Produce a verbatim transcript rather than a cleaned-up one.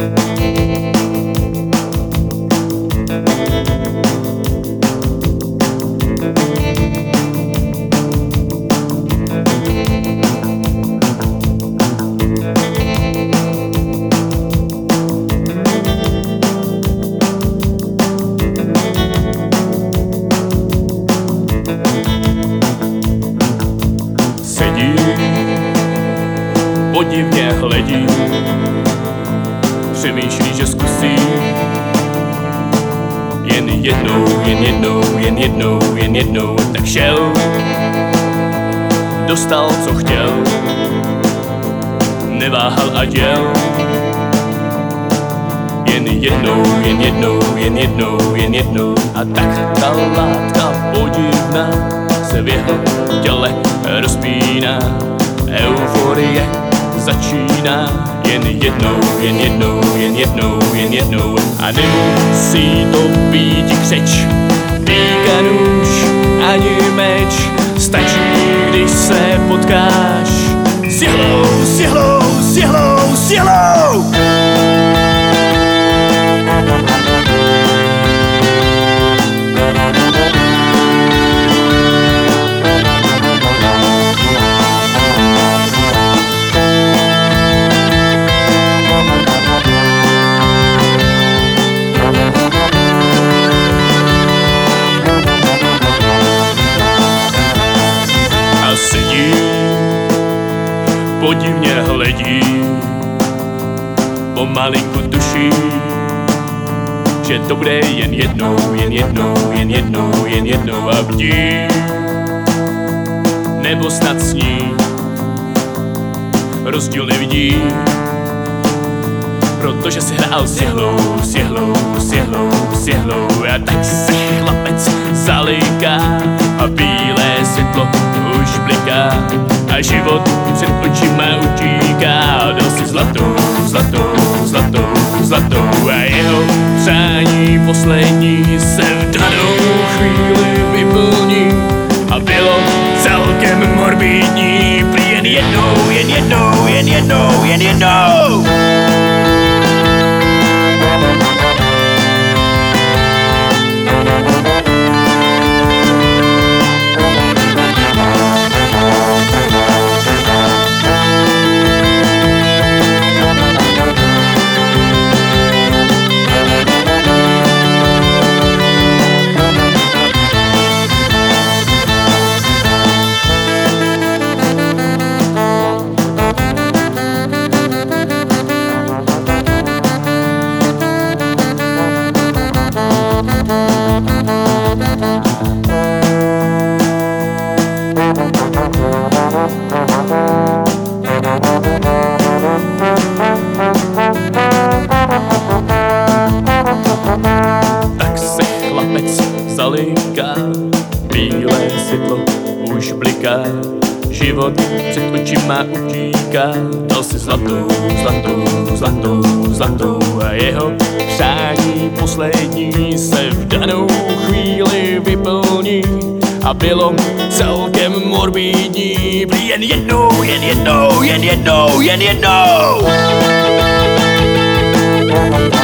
Sedí, podivně hledí, přemýšlí, že zkusí. Jen jednou, jen jednou, jen jednou, jen jednou, tak šel. Dostal, co chtěl, neváhal a děl. Jen jednou, jen jednou, jen jednou, jen jednou, a tak ta látka podivná se v jeho těle rozpíná. Euforie začíná. Jen jednou, jen jednou, jen jednou, jen jednou, a nemusí to být křeč, týka nůž ani meč. Stačí, když se potkáš s jehlou, s jehlou, s jehlou, s jehlou. Sedí, podivně hledí, pomalinku tuší, že to bude jen jednou, jen jednou, jen jednou, jen jednou a bdí. Nebo snad sní, rozdíl nevidí, protože si hrál s jehlou, s jehlou, s jehlou, s jehlou. A tak se chlapec zaliká a bílé světlo už bliká a život před očima utíká. Dal si zlatou, zlatou, zlatou, zlatou a jeho přání poslední se v danou chvíli vyplní a bylo celkem morbidní. Prý jen jednou, jen jednou, jen jednou, jen jednou. Tak se chlapec zaliká, bílé světlo už bliká, život před očima utíká. Dal si zlatou, zlatou, zlatou, zlatou a jeho přání poslední se v danou chvíli vyplní a bylo celkem morbidní. Prý jen jednou, jen jednou, jen jednou, jen jednou.